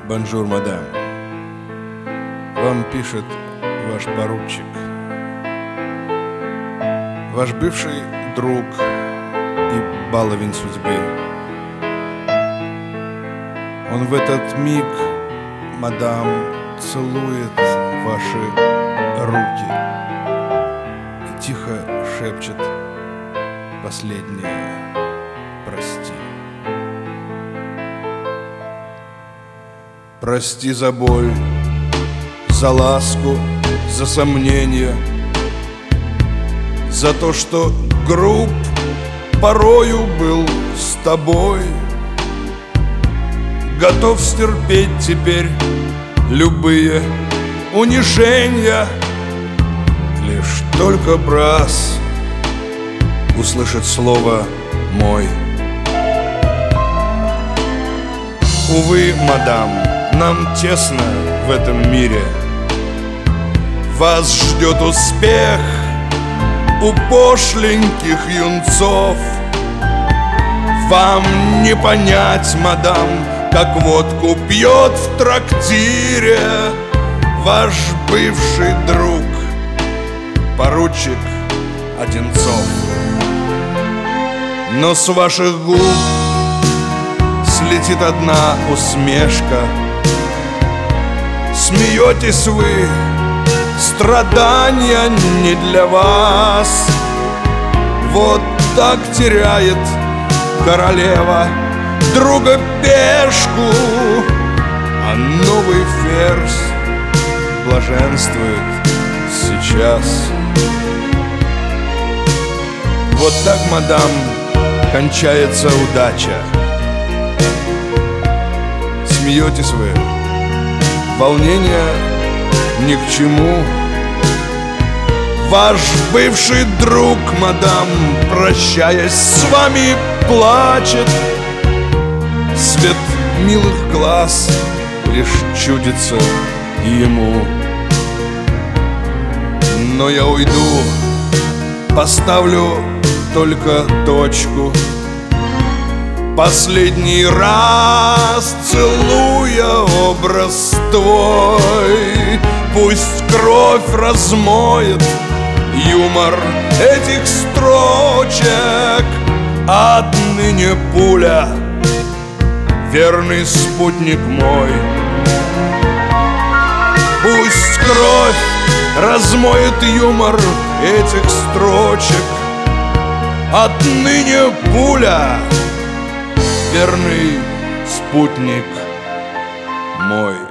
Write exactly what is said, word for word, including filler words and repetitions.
Бонжур, мадам. Вам пишет ваш поручик. Ваш бывший друг и баловень судьбы. Он в этот миг, мадам, целует ваши руки и тихо шепчет последнее «Прости». Прости за боль, за ласку, за сомнения, за то, что груб порою был с тобой. Готов стерпеть теперь любые унижения, лишь только брас услышит слово «мой». Увы, мадам, нам тесно в этом мире. Вас ждет успех у пошленьких юнцов. Вам не понять, мадам, как водку пьет в трактире ваш бывший друг, поручик Одинцов. Но с ваших губ слетит одна усмешка. Смеетесь вы, страдания не для вас. Вот так теряет королева друга пешку, а новый ферзь блаженствует сейчас. Вот так, мадам, кончается удача. Смеетесь вы, волнение ни к чему. Ваш бывший друг, мадам, прощаясь с вами, плачет. Свет милых глаз лишь чудится ему. Но я уйду, поставлю только точку, последний раз целуя образ твой. Пусть кровь размоет юмор этих строчек. Отныне пуля — верный спутник мой. Пусть кровь размоет юмор этих строчек. Отныне пуля — верный спутник мой.